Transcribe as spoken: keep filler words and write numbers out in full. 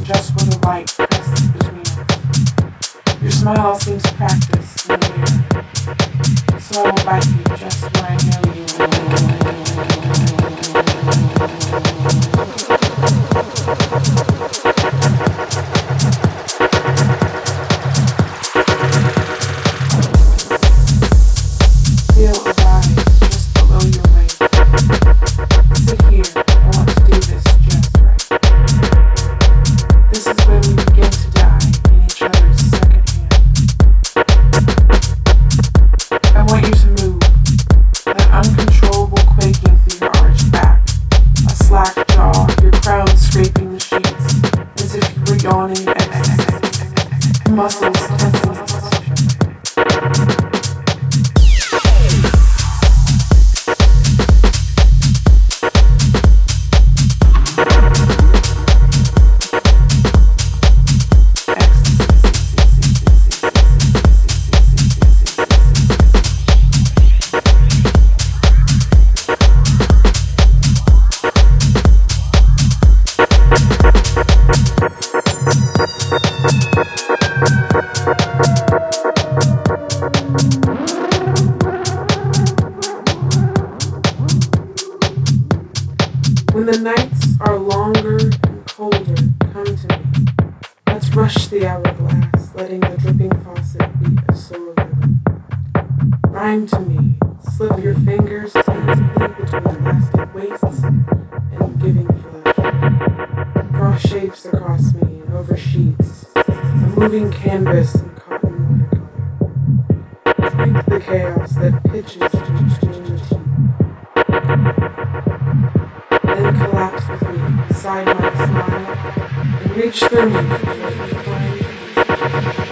just where the light presses between us. Your smile seems practiced in the mirror, so I will bite you just where I know you feel alive just below your waist. Sit here, I want to do this just right. This is when we begin to die in each other's second hand. I want you to move, that uncontrollable quaking through your arched back, a slack jaw, your crown scraping the sheets, as if you were yawning in ecstasy, muscles tensing. When the nights are longer and colder, come to me. Let's rush the hourglass, letting the dripping faucet beat a sore rhythm. Rhyme to me, slip your fingers tangibly between elastic waists and giving flesh. Draw shapes across me and over sheets, a moving canvas and cotton watercolor. Drink the chaos that pitches between the teeth. Then collapse with me beside my smile and reach through me.